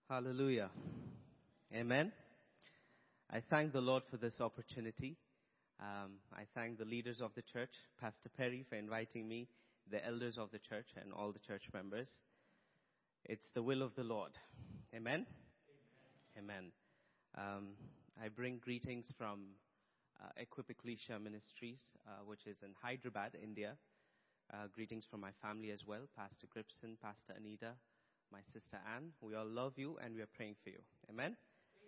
Hallelujah. Amen. I thank the Lord for this opportunity. I thank the leaders of the church, Pastor Perry, for inviting me, the elders of the church, and all the church members. It's the will of the Lord. Amen? Amen. I bring greetings from Equip Ecclesia Ministries, which is in Hyderabad, India. Greetings from my family as well, Pastor Gripson, Pastor Anita, my sister Anne. We all love you and we are praying for you. Amen?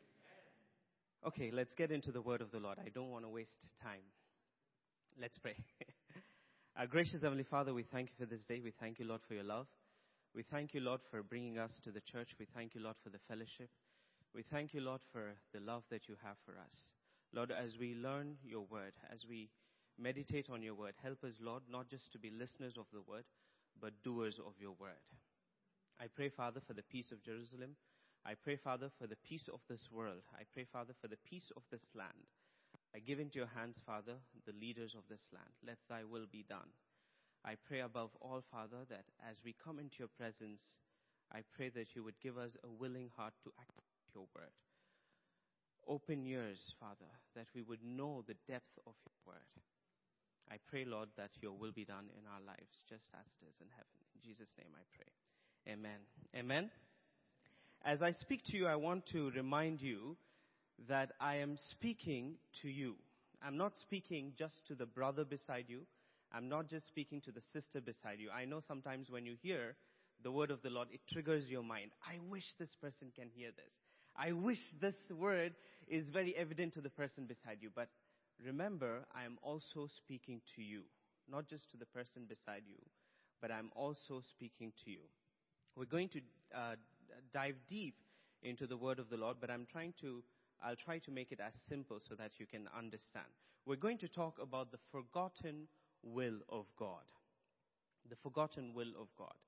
Okay, let's get into the word of the Lord. I don't want to waste time. Let's pray. Our gracious Heavenly Father, we thank you for this day. We thank you, Lord, for your love. We thank you, Lord, for bringing us to the church. We thank you, Lord, for the fellowship. We thank you, Lord, for the love that you have for us. Lord, as we learn your word, as we meditate on your word, help us, Lord, not just to be listeners of the word, but doers of your word. I pray, Father, for the peace of Jerusalem. I pray, Father, for the peace of this world. I pray, Father, for the peace of this land. I give into your hands, Father, the leaders of this land. Let thy will be done. I pray above all, Father, that as we come into your presence, I pray that you would give us a willing heart to accept your word. Open ears, Father, that we would know the depth of your word. I pray, Lord, that your will be done in our lives, just as it is in heaven. In Jesus' name I pray. Amen. Amen. As I speak to you, I want to remind you that I am speaking to you. I'm not speaking just to the brother beside you. I'm not just speaking to the sister beside you. I know sometimes when you hear the word of the Lord, it triggers your mind. I wish this person can hear this. I wish this word is very evident to the person beside you. But remember, I am also speaking to you. Not just to the person beside you, but I'm also speaking to you. We're going to dive deep into the word of the Lord, but I'll try to make it as simple so that you can understand. We're going to talk about the forgotten will of God. The forgotten will of God.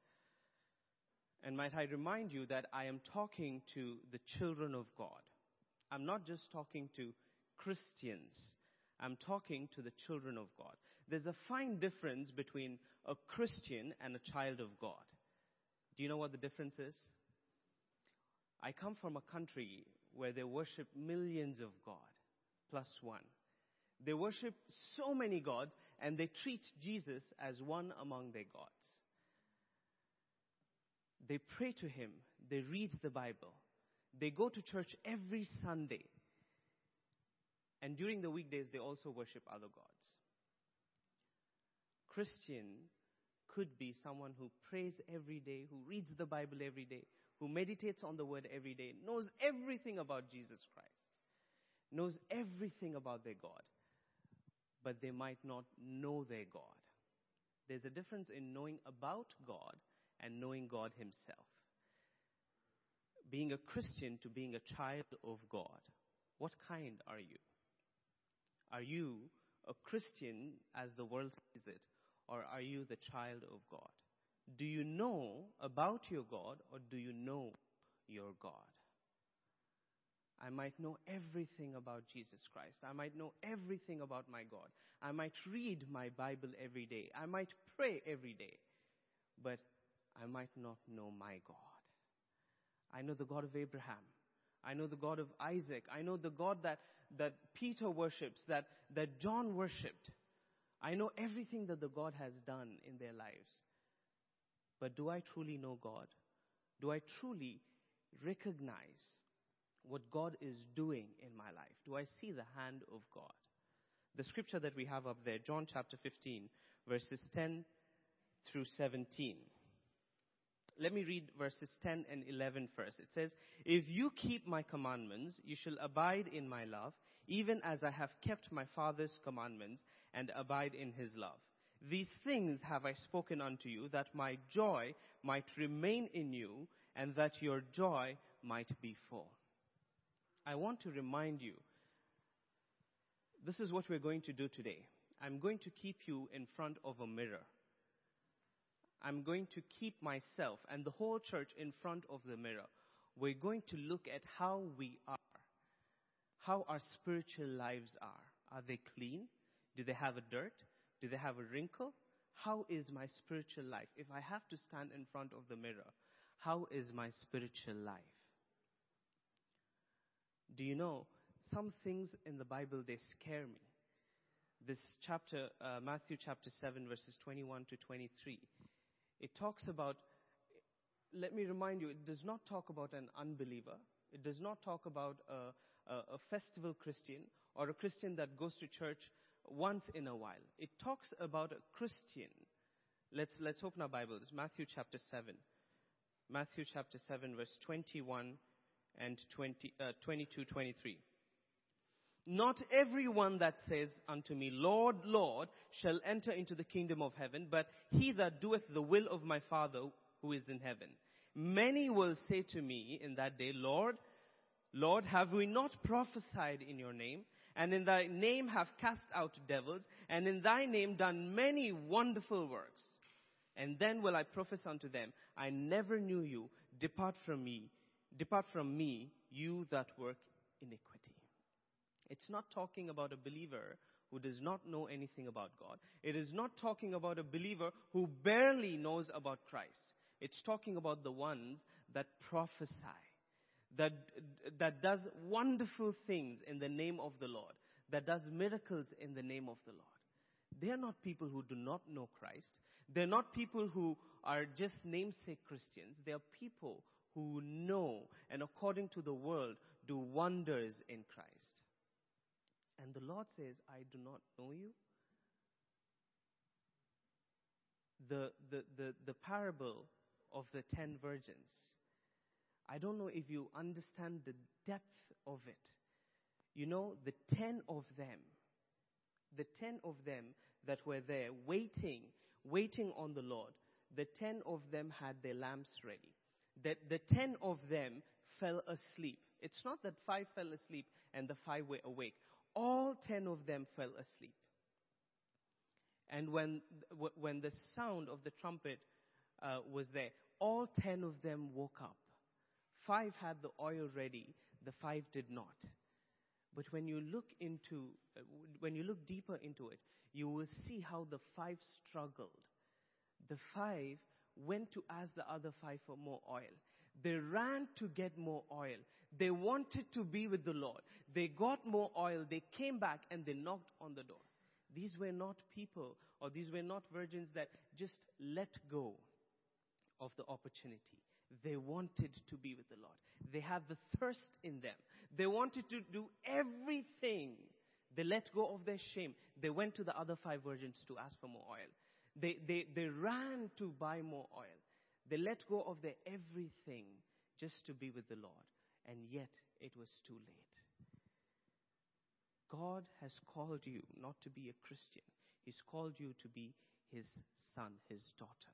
And might I remind you that I am talking to the children of God. I'm not just talking to Christians. I'm talking to the children of God. There's a fine difference between a Christian and a child of God. Do you know what the difference is? I come from a country where they worship millions of God, plus one. They worship so many gods, and they treat Jesus as one among their gods. They pray to him. They read the Bible. They go to church every Sunday. And during the weekdays, they also worship other gods. Christian could be someone who prays every day, who reads the Bible every day, who meditates on the word every day, knows everything about Jesus Christ, knows everything about their God, but they might not know their God. There's a difference in knowing about God and knowing God himself. Being a Christian to being a child of God. What kind are you? Are you a Christian as the world sees it? Or are you the child of God? Do you know about your God, or do you know your God? I might know everything about Jesus Christ. I might know everything about my God. I might read my Bible every day. I might pray every day. But I might not know my God. I know the God of Abraham. I know the God of Isaac. I know the God that Peter worships, that John worshipped. I know everything that the God has done in their lives. But do I truly know God? Do I truly recognize what God is doing in my life? Do I see the hand of God? The scripture that we have up there, John chapter 15, verses 10 through 17. Let me read verses 10 and 11 first. It says, "If you keep my commandments, you shall abide in my love, even as I have kept my Father's commandments and abide in his love. These things have I spoken unto you, that my joy might remain in you, and that your joy might be full." I want to remind you, this is what we're going to do today. I'm going to keep you in front of a mirror. I'm going to keep myself and the whole church in front of the mirror. We're going to look at how we are, how our spiritual lives are. Are they clean? Do they have a dirt? Do they have a wrinkle? How is my spiritual life? If I have to stand in front of the mirror, how is my spiritual life? Do you know, some things in the Bible, they scare me. This chapter, Matthew chapter 7, verses 21 to 23, it talks about, let me remind you, it does not talk about an unbeliever. It does not talk about a festival Christian or a Christian that goes to church once in a while. It talks about a Christian. Let's open our Bibles. Matthew chapter 7. Matthew chapter 7, verse 21 and 22, 23. Not everyone that says unto me, Lord, Lord, shall enter into the kingdom of heaven, but he that doeth the will of my Father who is in heaven. Many will say to me in that day, Lord, Lord, have we not prophesied in your name, and in thy name have cast out devils, and in thy name done many wonderful works? And then will I profess unto them, I never knew you. Depart from me, you that work iniquity. It's not talking about a believer who does not know anything about God. It is not talking about a believer who barely knows about Christ. It's talking about the ones that prophesy, that does wonderful things in the name of the Lord, that does miracles in the name of the Lord. They are not people who do not know Christ. They're not people who are just namesake Christians. They are people who know and according to the world do wonders in Christ. And the Lord says, I do not know you. The parable of the 10 virgins. I don't know if you understand the depth of it. You know, the 10 of them that were there waiting on the Lord, the 10 of them had their lamps ready. The 10 of them fell asleep. It's not that 5 fell asleep and the 5 were awake. All 10 of them fell asleep. And when the sound of the trumpet was there, all 10 of them woke up. 5 had the oil ready, the 5 did not. But when you look deeper into it, you will see how the 5 struggled. The 5 went to ask the other 5 for more oil. They ran to get more oil. They wanted to be with the Lord. They got more oil. They came back and they knocked on the door. These were not people, or these were not virgins that just let go of the opportunity. They wanted to be with the Lord. They had the thirst in them. They wanted to do everything. They let go of their shame. They went to the other 5 virgins to ask for more oil. They ran to buy more oil. They let go of their everything just to be with the Lord. And yet, it was too late. God has called you not to be a Christian. He's called you to be His son, His daughter.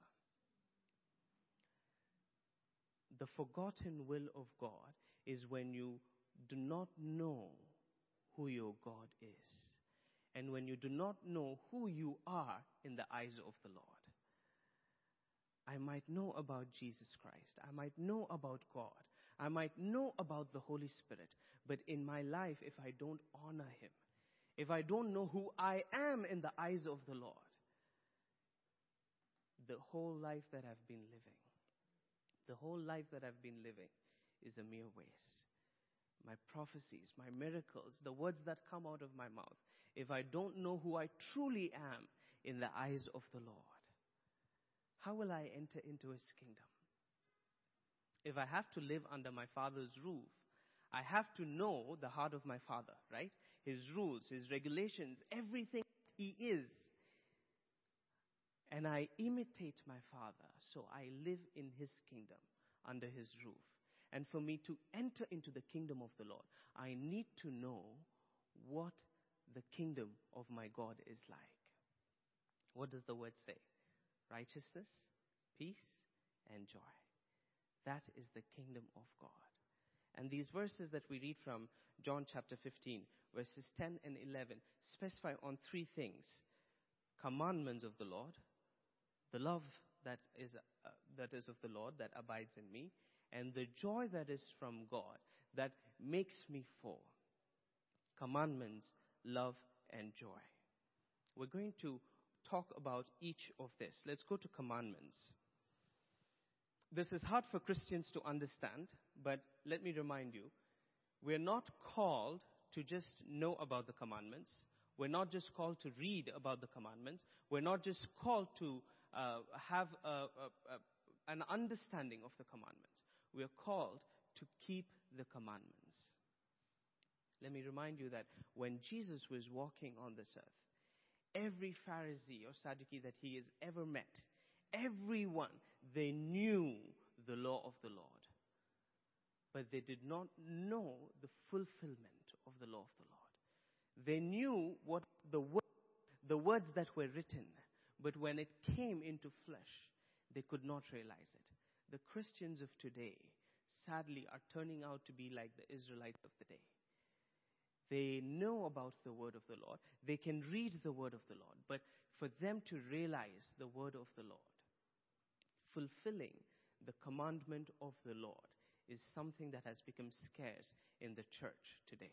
The forgotten will of God is when you do not know who your God is. And when you do not know who you are in the eyes of the Lord. I might know about Jesus Christ. I might know about God. I might know about the Holy Spirit. But in my life, if I don't honor Him, if I don't know who I am in the eyes of the Lord, the whole life that I've been living is a mere waste. My prophecies, my miracles, the words that come out of my mouth, if I don't know who I truly am in the eyes of the Lord, how will I enter into His kingdom? If I have to live under my Father's roof, I have to know the heart of my Father, right? His rules, His regulations, everything He is. And I imitate my Father, so I live in His kingdom, under His roof. And for me to enter into the kingdom of the Lord, I need to know what the kingdom of my God is like. What does the word say? Righteousness, peace, and joy. That is the kingdom of God. And these verses that we read from John chapter 15, verses 10 and 11, specify on 3 things. Commandments of the Lord, the love that is of the Lord that abides in me, and the joy that is from God that makes me full. Commandments, love, and joy. We're going to talk about each of this. Let's go to commandments. This is hard for Christians to understand, but let me remind you, We're not called to just know about the commandments. We're not just called to read about the commandments. We're not just called to have an understanding of the commandments. We are called to keep the commandments. Let me remind you that when Jesus was walking on this earth, every Pharisee or Sadducee that he has ever met, everyone, they knew the law of the Lord. But they did not know the fulfillment of the law of the Lord. They knew what the words that were written, but when it came into flesh, they could not realize it. The Christians of today, sadly, are turning out to be like the Israelites of the day. They know about the word of the Lord. They can read the word of the Lord. But for them to realize the word of the Lord, fulfilling the commandment of the Lord, is something that has become scarce in the church today.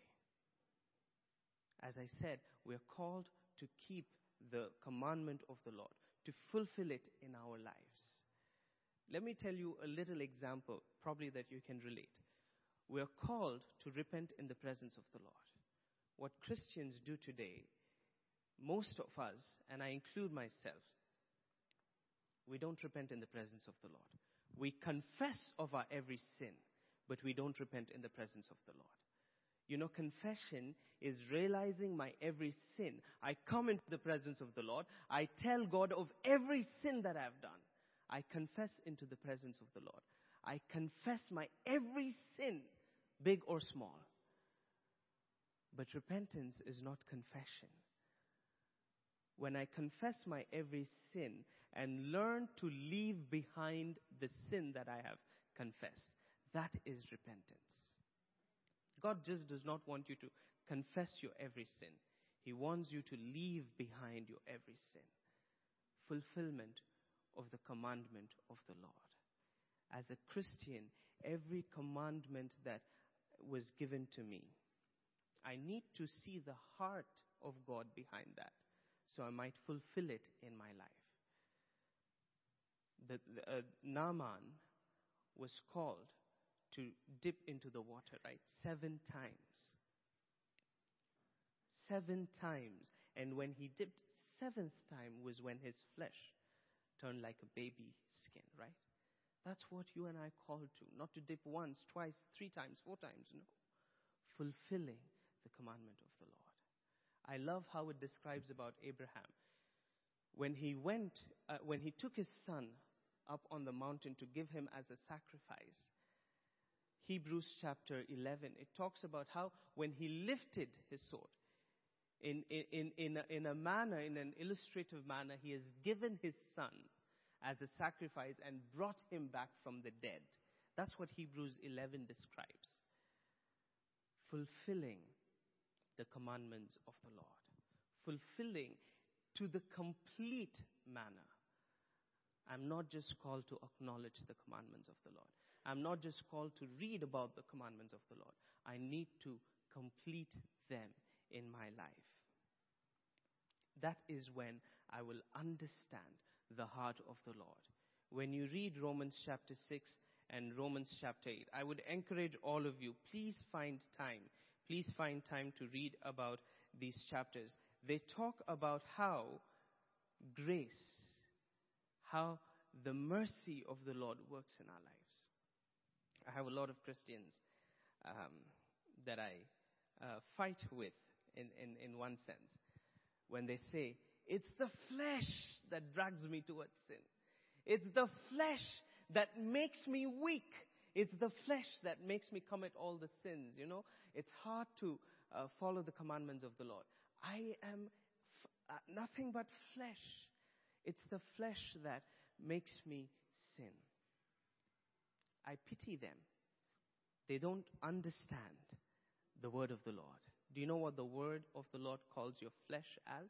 As I said, we are called to keep the commandment of the Lord, to fulfill it in our lives. Let me tell you a little example, probably that you can relate. We are called to repent in the presence of the Lord. What Christians do today, most of us, and I include myself, we don't repent in the presence of the Lord. We confess of our every sin, but we don't repent in the presence of the Lord. You know, confession is realizing my every sin. I come into the presence of the Lord. I tell God of every sin that I've done. I confess into the presence of the Lord. I confess my every sin, big or small. But repentance is not confession. When I confess my every sin and learn to leave behind the sin that I have confessed, that is repentance. God just does not want you to confess your every sin. He wants you to leave behind your every sin. Fulfillment of the commandment of the Lord. As a Christian, every commandment that was given to me, I need to see the heart of God behind that, so I might fulfill it in my life. Naaman was called to dip into the water, right? 7 times. 7 times. And when he dipped, 7th time was when his flesh turned like a baby skin, right? That's what you and I are called to. Not to dip once, twice, 3 times, 4 times, no. Fulfilling the commandment of the Lord. I love how it describes about Abraham. When he took his son up on the mountain to give him as a sacrifice, Hebrews chapter 11, it talks about how when he lifted his sword, in a manner, in an illustrative manner, he has given his son as a sacrifice and brought him back from the dead. That's what Hebrews 11 describes. Fulfilling the commandments of the Lord. Fulfilling to the complete manner. I'm not just called to acknowledge the commandments of the Lord. I'm not just called to read about the commandments of the Lord. I need to complete them in my life. That is when I will understand the heart of the Lord. When you read Romans chapter 6 and Romans chapter 8, I would encourage all of you, please find time. Please find time to read about these chapters. They talk about how grace, how the mercy of the Lord works in our lives. I have a lot of Christians that I fight with in one sense. When they say, it's the flesh that drags me towards sin. It's the flesh that makes me weak. It's the flesh that makes me commit all the sins, you know. It's hard to follow the commandments of the Lord. I am nothing but flesh. It's the flesh that makes me sin. I pity them. They don't understand the word of the Lord. Do you know what the word of the Lord calls your flesh as?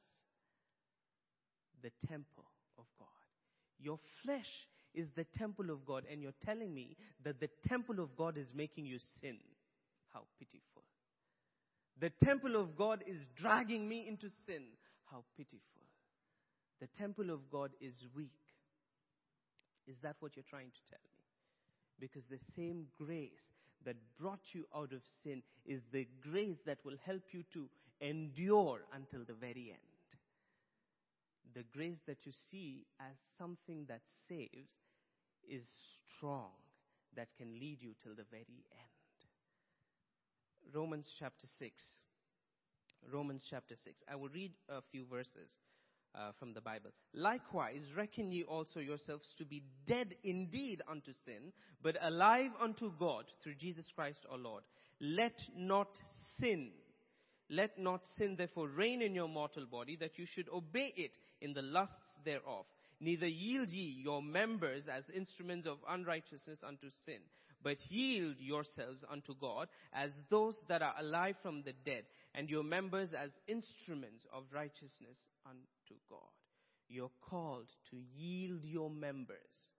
The temple of God. Your flesh is the temple of God, and you're telling me that the temple of God is making you sin. How pitiful. The temple of God is dragging me into sin. How pitiful. The temple of God is weak. Is that what you're trying to tell me? Because the same grace that brought you out of sin is the grace that will help you to endure until the very end. The grace that you see as something that saves is strong, that can lead you till the very end. Romans chapter 6. Romans chapter 6. I will read a few verses from the Bible. Likewise, reckon ye also yourselves to be dead indeed unto sin, but alive unto God through Jesus Christ our Lord. Let not sin therefore reign in your mortal body, that you should obey it in the lusts thereof. Neither yield ye your members as instruments of unrighteousness unto sin, but yield yourselves unto God as those that are alive from the dead, and your members as instruments of righteousness unto God. You're called to yield your members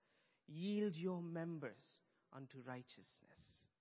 unto righteousness.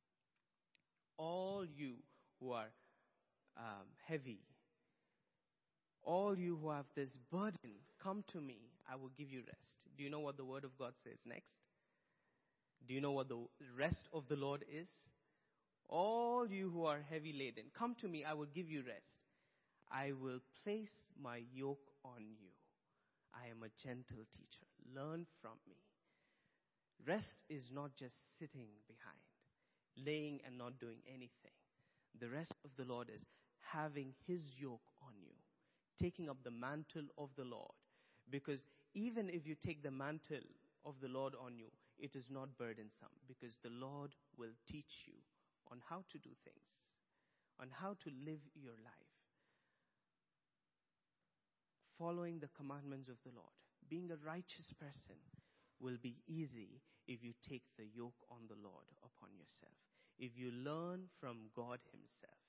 All you who are heavy, all you who have this burden, come to me, I will give you rest. Do you know what the word of God says next? Do you know what the rest of the Lord is? All you who are heavy laden, come to me, I will give you rest. I will place my yoke on you. I am a gentle teacher. Learn from me. Rest is not just sitting behind, laying and not doing anything. The rest of the Lord is having His yoke on you, taking up the mantle of the Lord. Because even if you take the mantle of the Lord on you, it is not burdensome, because the Lord will teach you on how to do things, on how to live your life. Following the commandments of the Lord, being a righteous person will be easy if you take the yoke on the Lord upon yourself. If you learn from God Himself,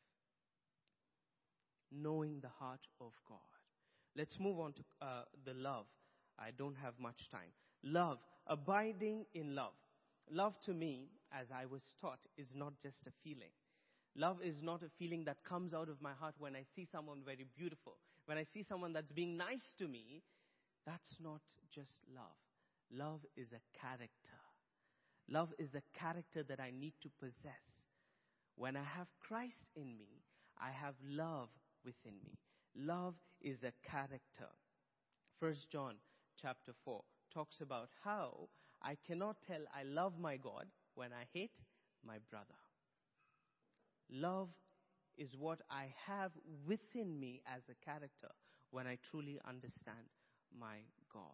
knowing the heart of God. Let's move on to the love. I don't have much time. Love, abiding in love. Love to me, as I was taught, is not just a feeling. Love is not a feeling that comes out of my heart when I see someone very beautiful. When I see someone that's being nice to me, that's not just love. Love is a character. Love is a character that I need to possess. When I have Christ in me, I have love within me. Love is a character. 1 John chapter 4 talks about how I cannot tell I love my God when I hate my brother. Love is what I have within me as a character when I truly understand my God.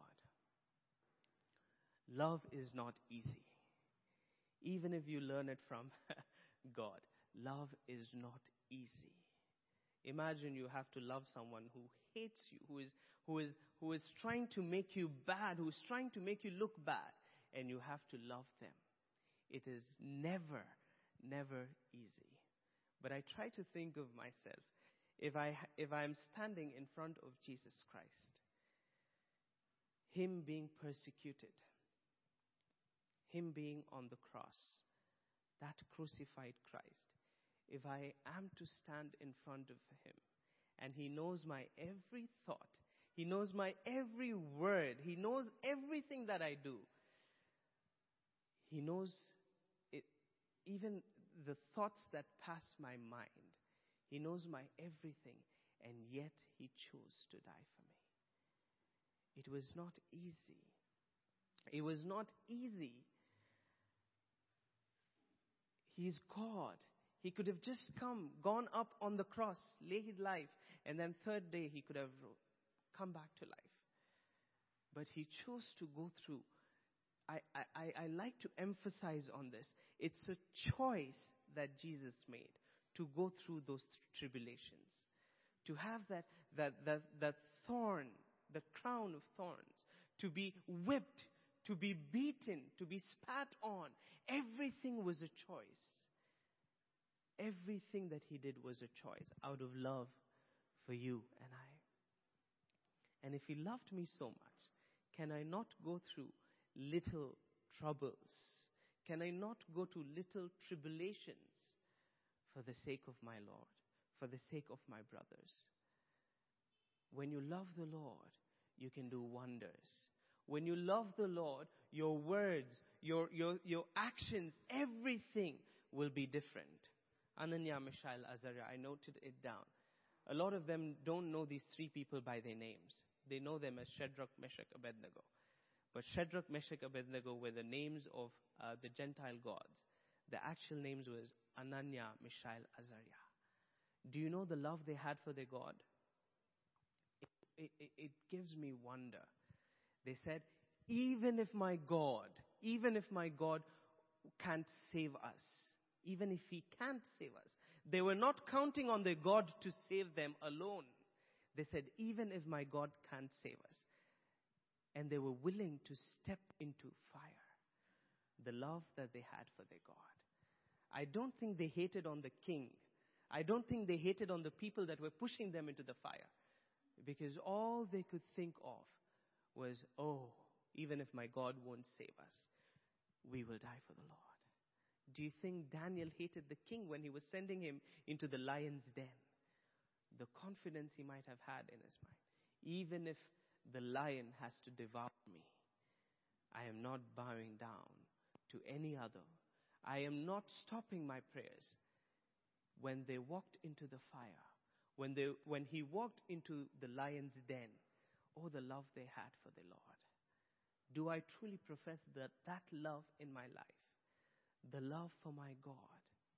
Love is not easy. Even if you learn it from God, love is not easy. Imagine you have to love someone who hates you, who is trying to make you bad, who is trying to make you look bad, and you have to love them. It is never, never easy. But I try to think of myself, if I'm standing in front of Jesus Christ, Him being persecuted, Him being on the cross, that crucified Christ, if I am to stand in front of Him, and He knows my every thought, He knows my every word, He knows everything that I do, He knows it, even the thoughts that pass my mind, He knows my everything, and yet He chose to die for me. It was not easy. It was not easy. He's God. He could have just gone up on the cross, laid His life, and then third day He could have come back to life. But He chose to go through. I like to emphasize on this. It's a choice that Jesus made to go through those tribulations. To have that thorn, the crown of thorns, to be whipped, to be beaten, to be spat on. Everything was a choice. Everything that He did was a choice out of love for you and I. And if He loved me so much, can I not go through little troubles? Can I not go to little tribulations for the sake of my Lord, for the sake of my brothers? When you love the Lord, you can do wonders. When you love the Lord, your words, your actions, everything will be different. Ananya, Mishael, Azariah. I noted it down. A lot of them don't know these three people by their names. They know them as Shadrach, Meshach, Abednego. But Shadrach, Meshach, Abednego were the names of the Gentile gods. The actual names was Ananya, Mishael, Azariah. Do you know the love they had for their God? It gives me wonder. They said, even if my God can't save us, even if he can't save us, they were not counting on their God to save them alone. They said, even if my God can't save us. And they were willing to step into fire. The love that they had for their God. I don't think they hated on the king. I don't think they hated on the people that were pushing them into the fire. Because all they could think of was, oh, even if my God won't save us, we will die for the Lord. Do you think Daniel hated the king when he was sending him into the lion's den? The confidence he might have had in his mind. Even if the lion has to devour me, I am not bowing down to any other. I am not stopping my prayers. When they walked into the fire, when he walked into the lion's den, oh, the love they had for the Lord. Do I truly profess that love in my life? The love for my God.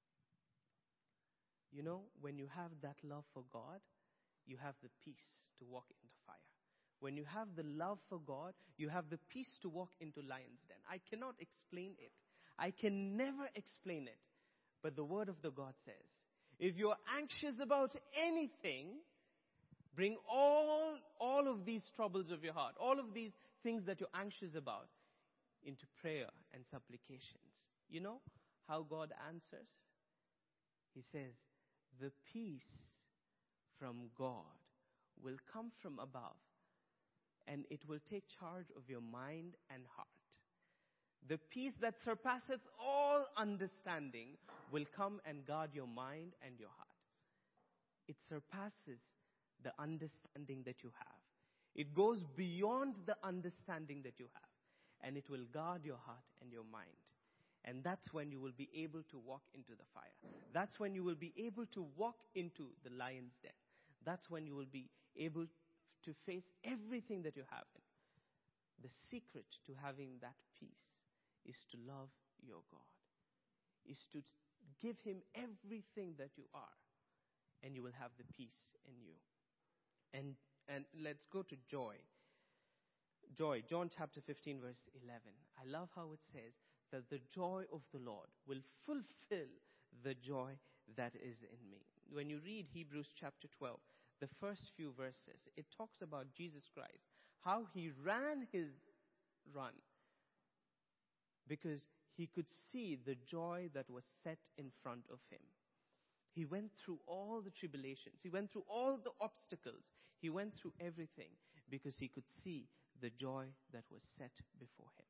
You know, when you have that love for God, you have the peace to walk into fire. When you have the love for God, you have the peace to walk into lion's den. I cannot explain it. I can never explain it. But the word of the God says, if you're anxious about anything, bring all of these troubles of your heart, all of these things that you're anxious about, into prayer and supplications. You know how God answers? He says, the peace from God will come from above, and it will take charge of your mind and heart. The peace that surpasseth all understanding will come and guard your mind and your heart. It surpasses the understanding that you have. It goes beyond the understanding that you have. And it will guard your heart and your mind. And that's when you will be able to walk into the fire. That's when you will be able to walk into the lion's den. That's when you will be able to face everything that you have. The secret to having that peace is to love your God. Is to give him everything that you are. And you will have the peace in you. And let's go to joy. Joy, John chapter 15, verse 11. I love how it says that the joy of the Lord will fulfill the joy that is in me. When you read Hebrews chapter 12, the first few verses, it talks about Jesus Christ, how he ran his run because he could see the joy that was set in front of him. He went through all the tribulations. He went through all the obstacles. He went through everything because he could see the joy that was set before him.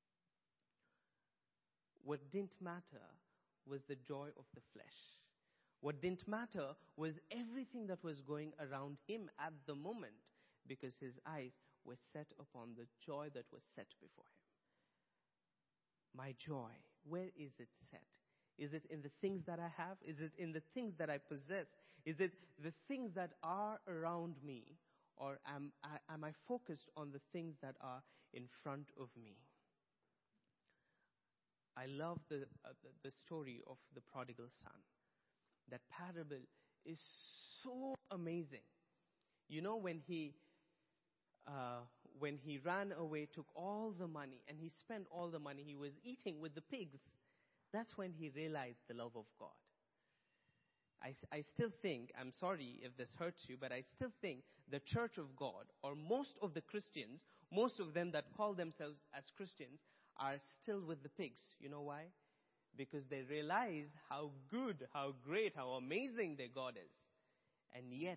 What didn't matter was the joy of the flesh. What didn't matter was everything that was going around him at the moment because his eyes were set upon the joy that was set before him. My joy, where is it set? Is it in the things that I have? Is it in the things that I possess? Is it the things that are around me? Or am I focused on the things that are in front of me? I love the story of the prodigal son. That parable is so amazing. You know, when he ran away, took all the money, and he spent all the money, he was eating with the pigs. That's when he realized the love of God. I still think, I'm sorry if this hurts you, but I still think the church of God, or most of the Christians, most of them that call themselves as Christians, are still with the pigs. You know why? Because they realize how good, how great, how amazing their God is. And yet,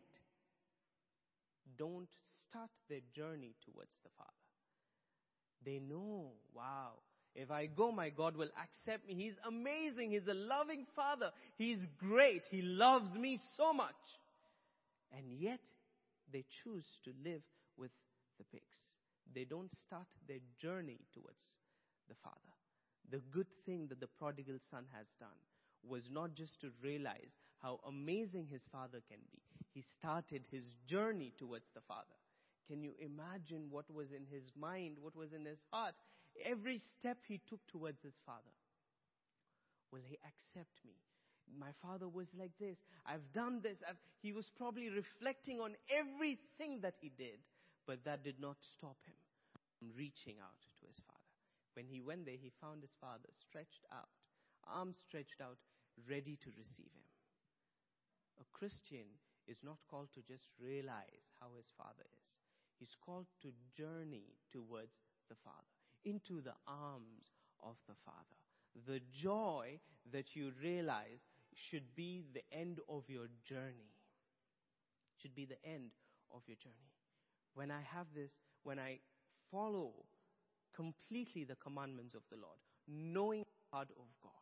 don't start their journey towards the Father. They know, wow, if I go, my God will accept me. He's amazing. He's a loving Father. He's great. He loves me so much. And yet, they choose to live with the pigs. They don't start their journey towards the Father. The good thing that the prodigal son has done was not just to realize how amazing his Father can be. He started his journey towards the Father. Can you imagine what was in his mind, what was in his heart? Every step he took towards his Father. Will he accept me? My father was like this. I've done this. He was probably reflecting on everything that he did. But that did not stop him from reaching out to his Father. When he went there, he found his Father stretched out, arms stretched out, ready to receive him. A Christian is not called to just realize how his Father is. He's called to journey towards the Father, into the arms of the Father. The joy that you realize should be the end of your journey. Should be the end of your journey. When I have this, when I follow completely the commandments of the Lord, knowing the heart of God,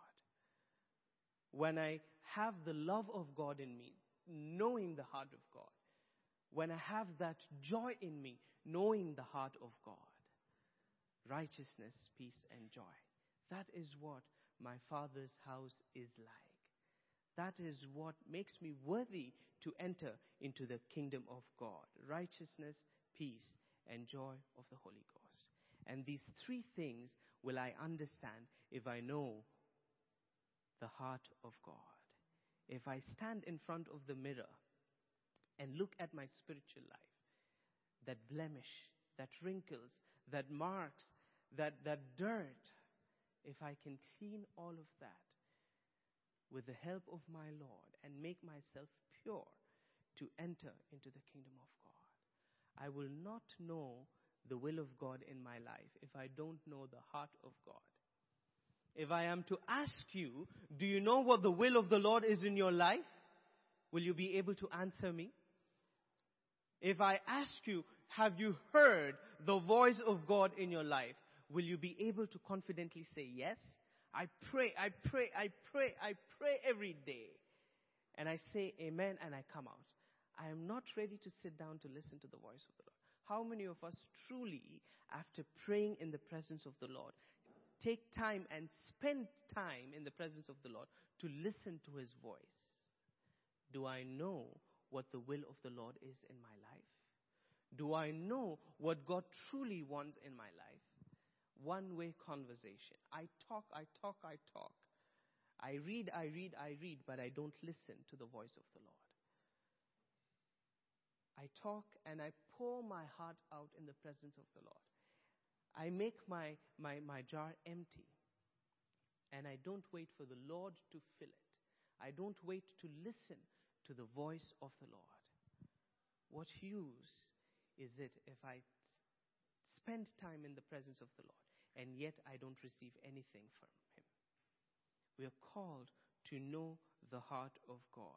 when I have the love of God in me, knowing the heart of God, when I have that joy in me, knowing the heart of God, righteousness, peace, and joy. That is what my Father's house is like. That is what makes me worthy to enter into the kingdom of God. Righteousness, peace, and joy of the Holy Ghost. And these three things will I understand if I know the heart of God. If I stand in front of the mirror and look at my spiritual life, that blemish, that wrinkles, that marks, that dirt, if I can clean all of that with the help of my Lord and make myself pure to enter into the kingdom of God, I will not know the will of God in my life if I don't know the heart of God. If I am to ask you, do you know what the will of the Lord is in your life? Will you be able to answer me? If I ask you, have you heard the voice of God in your life? Will you be able to confidently say yes? I pray every day. And I say amen and I come out. I am not ready to sit down to listen to the voice of the Lord. How many of us truly, after praying in the presence of the Lord, take time and spend time in the presence of the Lord to listen to His voice? Do I know what the will of the Lord is in my life? Do I know what God truly wants in my life? One-way conversation. I talk. I read, but I don't listen to the voice of the Lord. I talk and I pour my heart out in the presence of the Lord. I make my jar empty. And I don't wait for the Lord to fill it. I don't wait to listen to the voice of the Lord. What use is it if I spend time in the presence of the Lord and yet I don't receive anything from Him? We are called to know the heart of God.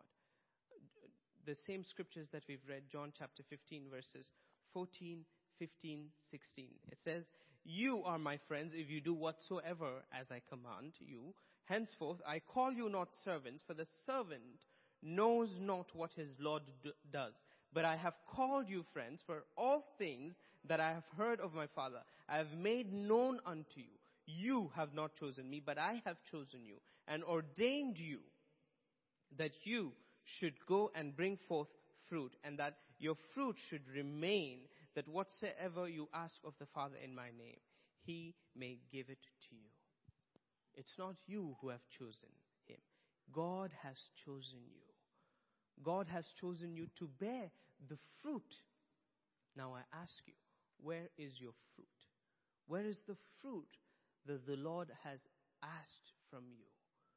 The same scriptures that we've read, John chapter 15, verses 14, 15, 16. It says, "You are my friends if you do whatsoever as I command you. Henceforth I call you not servants, for the servant knows not what his Lord does. But I have called you friends, for all things that I have heard of my Father I have made known unto you. You have not chosen me, but I have chosen you and ordained you that you should go and bring forth fruit, and that your fruit should remain, that whatsoever you ask of the Father in my name, He may give it to you." It's not you who have chosen Him. God has chosen you. God has chosen you to bear the fruit. Now I ask you, where is your fruit? Where is the fruit that the Lord has asked from you?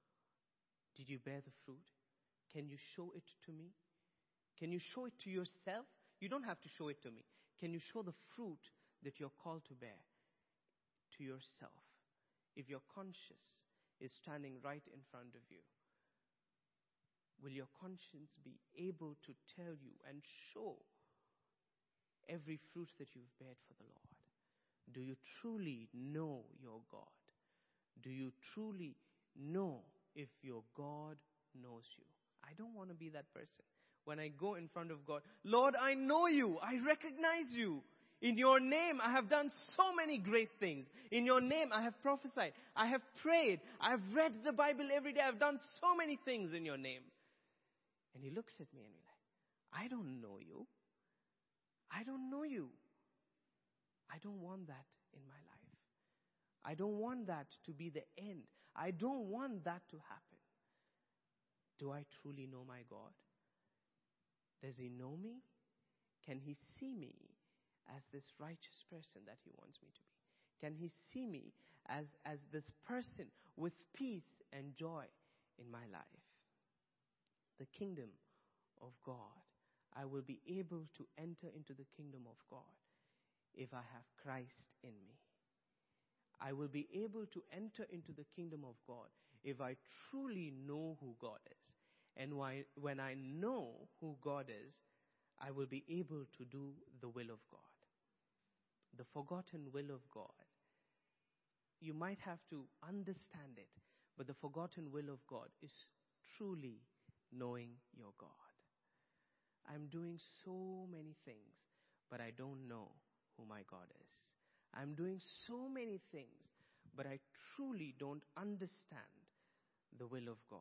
Did you bear the fruit? Can you show it to me? Can you show it to yourself? You don't have to show it to me. Can you show the fruit that you're called to bear to yourself? If your conscience is standing right in front of you, will your conscience be able to tell you and show every fruit that you've bared for the Lord? Do you truly know your God? Do you truly know if your God knows you? I don't want to be that person. When I go in front of God, Lord, I know you. I recognize you. In your name, I have done so many great things. In your name, I have prophesied. I have prayed. I have read the Bible every day. I've done so many things in your name. And he looks at me and he's like, I don't know you. I don't know you. I don't want that in my life. I don't want that to be the end. I don't want that to happen. Do I truly know my God? Does he know me? Can he see me as this righteous person that he wants me to be? Can he see me as this person with peace and joy in my life? The kingdom of God. I will be able to enter into the kingdom of God if I have Christ in me. I will be able to enter into the kingdom of God if I truly know who God is. And when I know who God is, I will be able to do the will of God. The forgotten will of God. You might have to understand it, but the forgotten will of God is truly knowing your God. I'm doing so many things, but I don't know who my God is. I'm doing so many things, but I truly don't understand the will of God.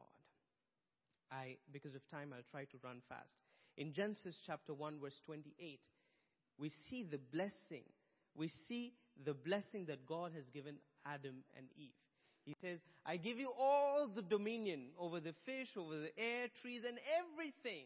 Because of time, I'll try to run fast. In Genesis chapter 1, verse 28, we see the blessing. We see the blessing that God has given Adam and Eve. He says, I give you all the dominion over the fish, over the air, trees, and everything.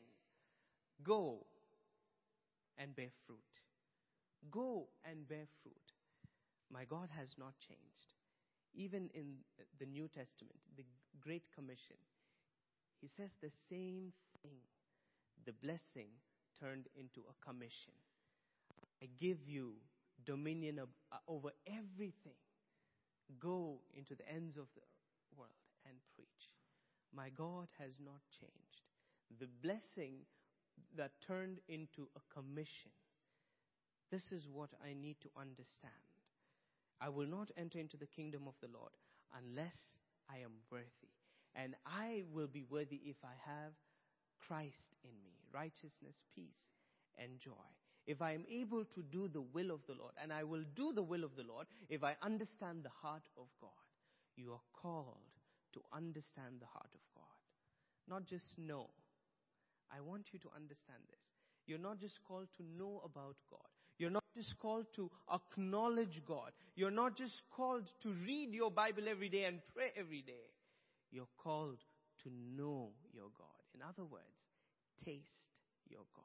Go and bear fruit. Go and bear fruit. My God has not changed. Even in the New Testament, the Great Commission, he says the same thing. The blessing turned into a commission. I give you dominion over everything. Go into the ends of the world and preach. My God has not changed. The blessing that turned into a commission. This is what I need to understand. I will not enter into the kingdom of the Lord unless I am worthy. And I will be worthy if I have Christ in me, righteousness, peace, and joy. If I am able to do the will of the Lord, and I will do the will of the Lord if I understand the heart of God. You are called to understand the heart of God. Not just know. I want you to understand this. You're not just called to know about God. You're not just called to acknowledge God. You're not just called to read your Bible every day and pray every day. You're called to know your God. In other words, taste your God.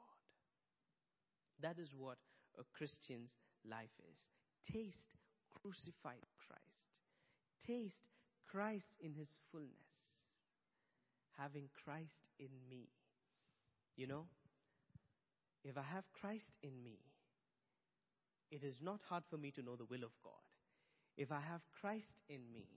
That is what a Christian's life is. Taste crucified Christ. Taste Christ in his fullness. Having Christ in me. You know, if I have Christ in me, it is not hard for me to know the will of God. If I have Christ in me,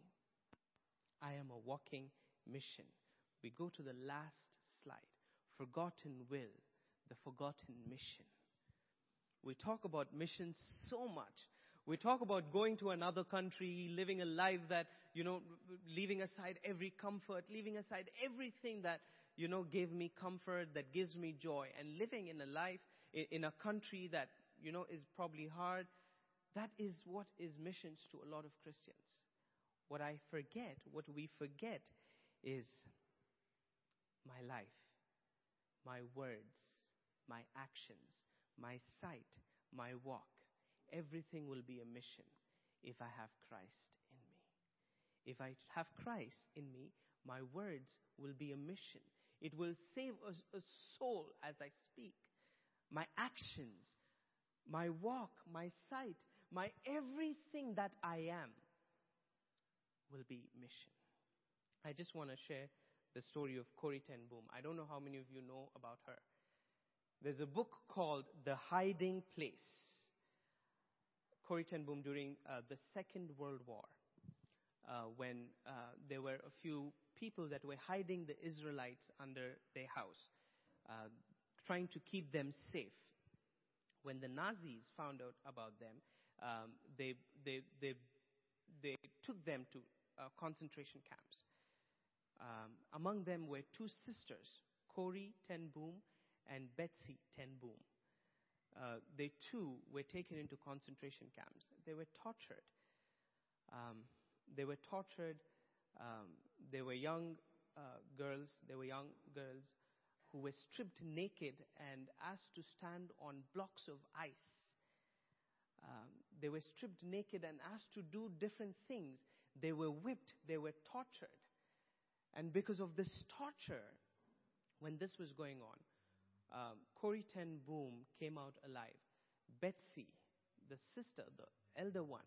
I am a walking mission. We go to the last slide. Forgotten will, the forgotten mission. We talk about missions so much. We talk about going to another country, living a life that, leaving aside every comfort, leaving aside everything that, gave me comfort, that gives me joy, and living in a life, in a country that, is probably hard. That is what is missions to a lot of Christians. What we forget is my life, my words, my actions, my sight, my walk. Everything will be a mission if I have Christ in me. If I have Christ in me, my words will be a mission. It will save a soul as I speak. My actions, my walk, my sight, my everything that I am will be mission. I just want to share the story of Corrie ten Boom. I don't know how many of you know about her. There's a book called The Hiding Place. Corrie ten Boom during the Second World War, when there were a few people that were hiding the Israelites under their house, trying to keep them safe. When the Nazis found out about them, they took them to concentration camps. Among them were two sisters, Corrie ten Boom and Betsy ten Boom. they too were taken into concentration camps. They were tortured. They were tortured. They were young girls. They were young girls who were stripped naked and asked to stand on blocks of ice. They were stripped naked and asked to do different things. They were whipped. They were tortured. And because of this torture, when this was going on, Corrie ten Boom came out alive. Betsy, the sister, the elder one,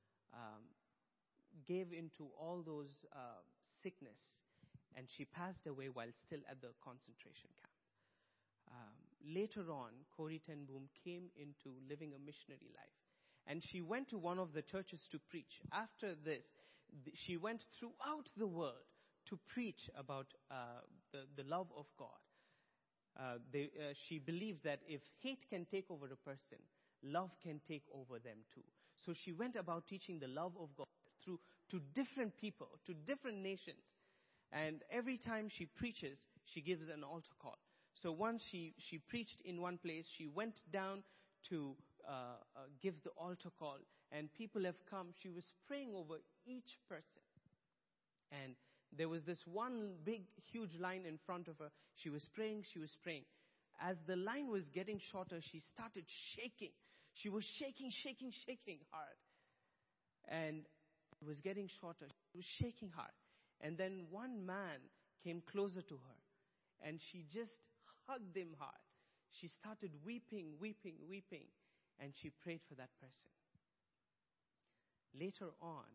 gave into all those sickness, and she passed away while still at the concentration camp. Later on, Corrie ten Boom came into living a missionary life. And she went to one of the churches to preach. After this, she went throughout the world to preach about the love of God. She believed that if hate can take over a person, love can take over them too. So she went about teaching the love of God to different people, to different nations. And every time she preaches, she gives an altar call. So once she preached in one place, she went down to give the altar call, and people have come. She was praying over each person. And there was this one big, huge line in front of her. She was praying. As the line was getting shorter, she started shaking. She was shaking hard. And it was getting shorter. She was shaking hard. And then one man came closer to her, and she just hugged him hard. She started weeping, and she prayed for that person. Later on,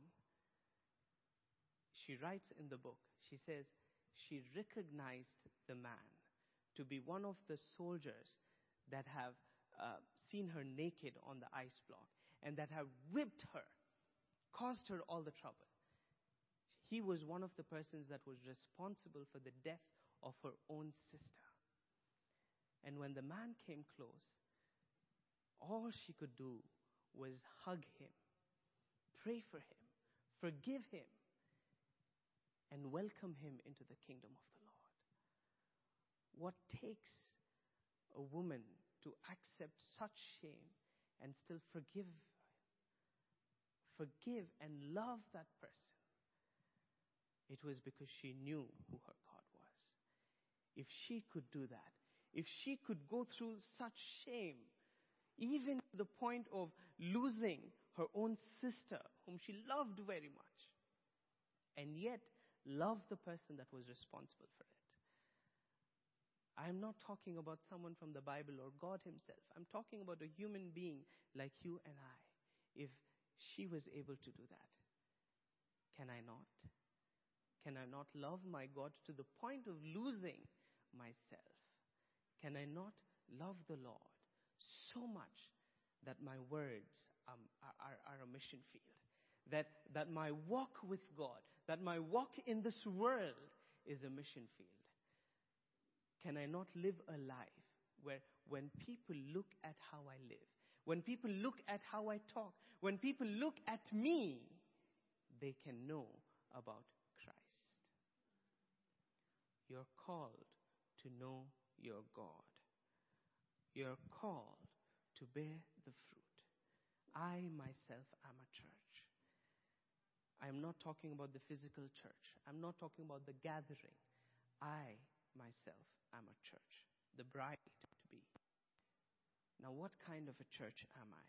she writes in the book, she says, she recognized the man to be one of the soldiers that have seen her naked on the ice block and that have whipped her, caused her all the trouble. He was one of the persons that was responsible for the death of her own sister. And when the man came close, all she could do was hug him, pray for him, forgive him, and welcome him into the kingdom of the Lord. What takes a woman to accept such shame and still forgive and love that person? It was because she knew who her God was. If she could do that, if she could go through such shame, even to the point of losing her own sister, whom she loved very much, and yet love the person that was responsible for it. I'm not talking about someone from the Bible or God himself. I'm talking about a human being like you and I. If she was able to do that, can I not? Can I not love my God to the point of losing myself? Can I not love the Lord so much that my words are a mission field? That my walk with God, that my walk in this world is a mission field? Can I not live a life where when people look at how I live, when people look at how I talk, when people look at me, they can know about Christ? You're called to know your God. You're called to bear the fruit. I myself am a church. I'm not talking about the physical church. I'm not talking about the gathering. I myself am a church, the bride to be. Now, what kind of a church am I?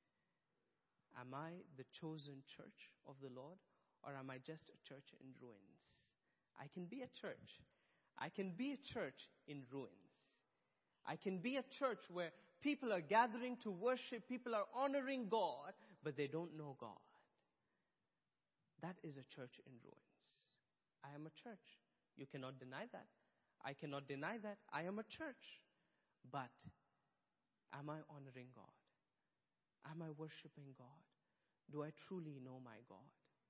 Am I the chosen church of the Lord, or am I just a church in ruins? I can be a church. I can be a church in ruins. I can be a church where people are gathering to worship, people are honoring God, but they don't know God. That is a church in ruins. I am a church. You cannot deny that. I cannot deny that. I am a church. But am I honoring God? Am I worshiping God? Do I truly know my God?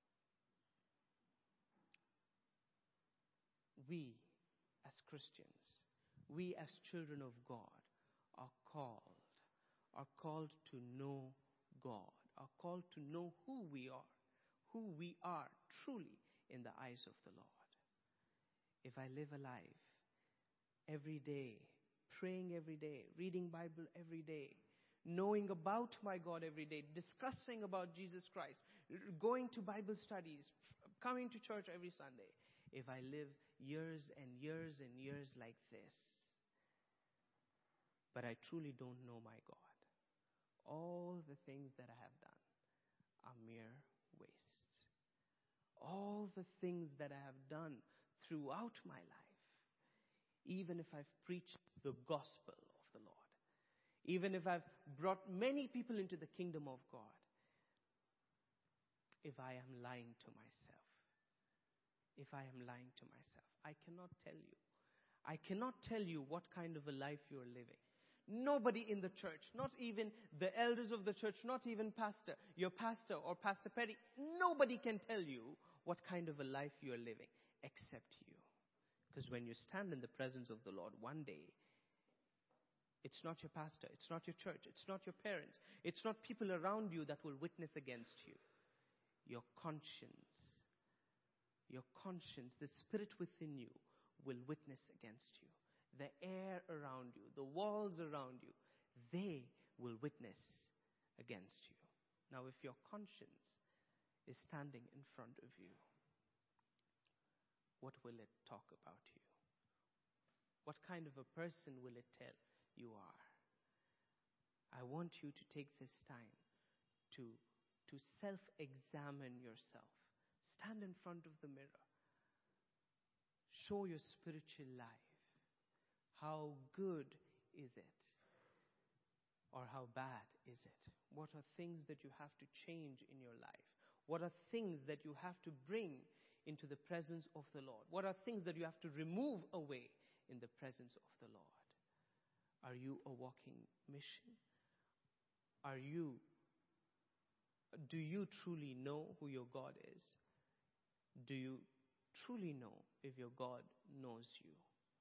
We as Christians, we as children of God are called to know God, are called to know who we are truly in the eyes of the Lord. If I live a life every day, praying every day, reading Bible every day, knowing about my God every day, discussing about Jesus Christ, going to Bible studies, coming to church every Sunday, if I live years and years and years like this, but I truly don't know my God, all the things that I have done are mere wastes. All the things that I have done throughout my life, even if I've preached the gospel of the Lord, even if I've brought many people into the kingdom of God, if I am lying to myself, I cannot tell you. I cannot tell you what kind of a life you are living. Nobody in the church, not even the elders of the church, not even your pastor or Pastor Perry, nobody can tell you what kind of a life you are living except you. Because when you stand in the presence of the Lord one day, it's not your pastor, it's not your church, it's not your parents, it's not people around you that will witness against you. Your conscience, the spirit within you will witness against you. The air around you, the walls around you, they will witness against you. Now, if your conscience is standing in front of you, what will it talk about you? What kind of a person will it tell you are? I want you to take this time to self-examine yourself. Stand in front of the mirror. Show your spiritual life. How good is it? Or how bad is it? What are things that you have to change in your life? What are things that you have to bring into the presence of the Lord? What are things that you have to remove away in the presence of the Lord? Are you a walking mission? Do you truly know who your God is? Do you truly know if your God knows you?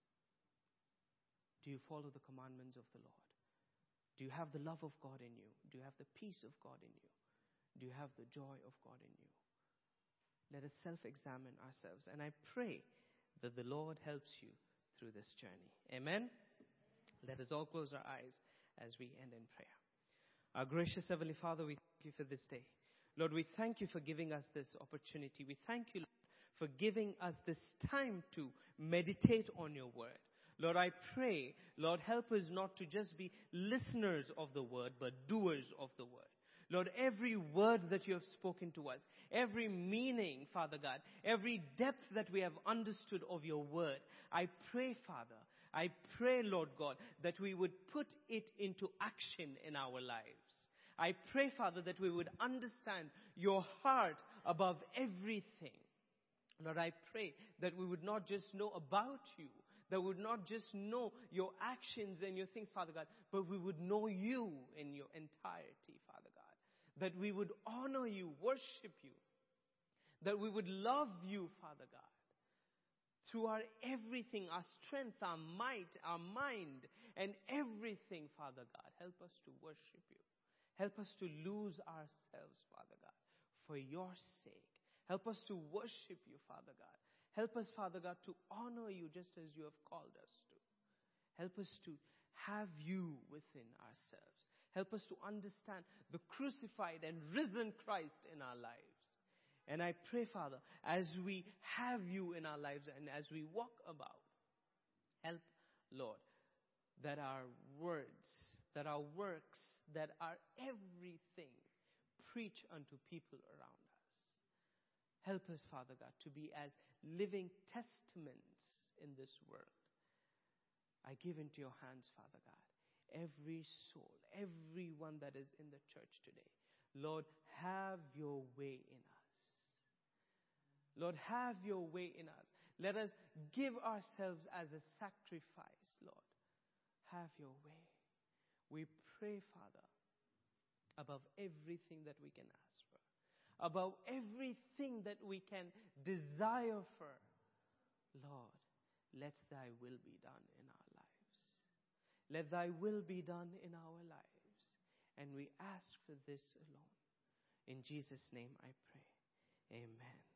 Do you follow the commandments of the Lord? Do you have the love of God in you? Do you have the peace of God in you? Do you have the joy of God in you? Let us self-examine ourselves. And I pray that the Lord helps you through this journey. Amen? Let us all close our eyes as we end in prayer. Our gracious Heavenly Father, we thank you for this day. Lord, we thank you for giving us this opportunity. We thank you, Lord, for giving us this time to meditate on your word. Lord, I pray, Lord, help us not to just be listeners of the word, but doers of the word. Lord, every word that you have spoken to us, every meaning, Father God, every depth that we have understood of your word, I pray, Father, Lord God, that we would put it into action in our lives. I pray, Father, that we would understand your heart above everything. Lord, I pray that we would not just know about you, that we would not just know your actions and your things, Father God, but we would know you in your entirety, Father God. That we would honor you, worship you. That we would love you, Father God. Through our everything, our strength, our might, our mind, and everything, Father God. Help us to worship you. Help us to lose ourselves, Father God, for your sake. Help us to worship you, Father God. Help us, Father God, to honor you just as you have called us to. Help us to have you within ourselves. Help us to understand the crucified and risen Christ in our lives. And I pray, Father, as we have you in our lives and as we walk about, help, Lord, that our words, that our works, that our everything preach unto people around us. Help us, Father God, to be as living testaments in this world. I give into your hands, Father God, every soul, everyone that is in the church today. Lord, have your way in us. Lord, have your way in us. Let us give ourselves as a sacrifice, Lord. Have your way. We pray, Father, above everything that we can ask for, above everything that we can desire for. Lord, let thy will be done in our lives. Let thy will be done in our lives. And we ask for this alone. In Jesus' name I pray. Amen.